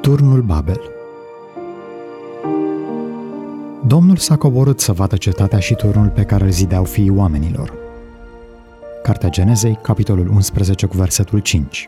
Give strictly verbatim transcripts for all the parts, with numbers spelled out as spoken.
Turnul Babel. Domnul s-a coborât să vadă cetatea și turnul pe care îl zideau fiii oamenilor. Cartea Genezei, capitolul unsprezece, cu versetul cinci.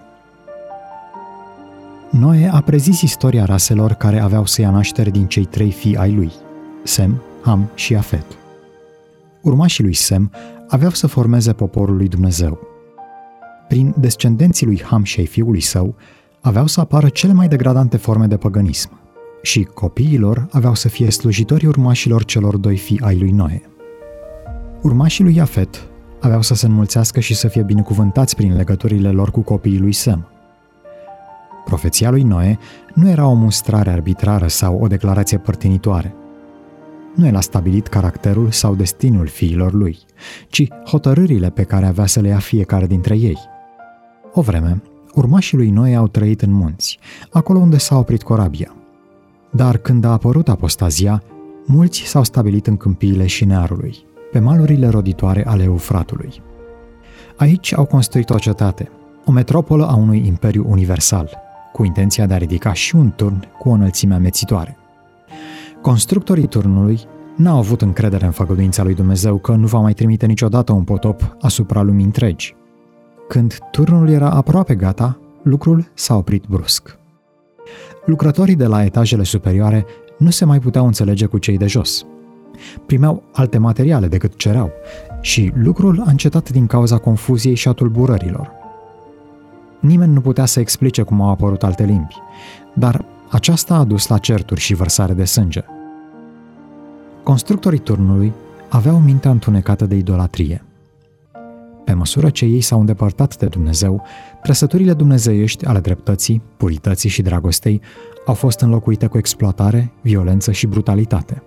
Noe a prezis istoria raselor care aveau să ia naștere din cei trei fii ai lui, Sem, Ham și Iafet. Urmașii lui Sem aveau să formeze poporul lui Dumnezeu. Prin descendenții lui Ham și ai fiului său, aveau să apară cele mai degradante forme de păgânism și copiilor aveau să fie slujitorii urmașilor celor doi fii ai lui Noe. Urmașii lui Iafet aveau să se înmulțească și să fie binecuvântați prin legăturile lor cu copiii lui Sem. Profeția lui Noe nu era o mustrare arbitrară sau o declarație părtinitoare. Nu el a stabilit caracterul sau destinul fiilor lui, ci hotărârile pe care avea să le ia fiecare dintre ei. O vreme, urmașii lui Noe au trăit în munți, acolo unde s-a oprit corabia. Dar când a apărut apostazia, mulți s-au stabilit în câmpiile Șinearului, pe malurile roditoare ale Eufratului. Aici au construit o cetate, o metropolă a unui imperiu universal, cu intenția de a ridica și un turn cu o înălțime amețitoare. Constructorii turnului n-au avut încredere în făgăduința lui Dumnezeu că nu va mai trimite niciodată un potop asupra lumii întregi. Când turnul era aproape gata, lucrul s-a oprit brusc. Lucrătorii de la etajele superioare nu se mai puteau înțelege cu cei de jos. Primeau alte materiale decât cereau și lucrul a încetat din cauza confuziei și a tulburărilor. Nimeni nu putea să explice cum au apărut alte limbi, dar aceasta a dus la certuri și vărsare de sânge. Constructorii turnului aveau mintea întunecată de idolatrie. Pe măsură ce ei s-au îndepărtat de Dumnezeu, trăsăturile dumnezeiești ale dreptății, purității și dragostei au fost înlocuite cu exploatare, violență și brutalitate.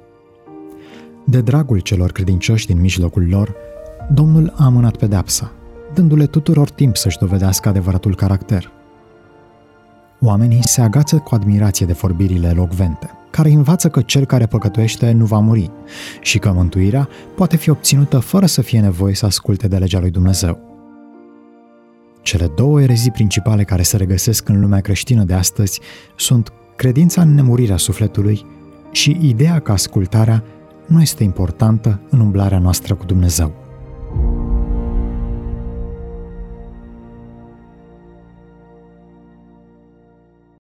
De dragul celor credincioși din mijlocul lor, Domnul a amânat pedeapsa, dându-le tuturor timp să-și dovedească adevăratul caracter. Oamenii se agață cu admirație de vorbirile elocvente, care învață că cel care păcătuiește nu va muri și că mântuirea poate fi obținută fără să fie nevoie să asculte de legea lui Dumnezeu. Cele două erezii principale care se regăsesc în lumea creștină de astăzi sunt credința în nemurirea sufletului și ideea că ascultarea nu este importantă în umblarea noastră cu Dumnezeu.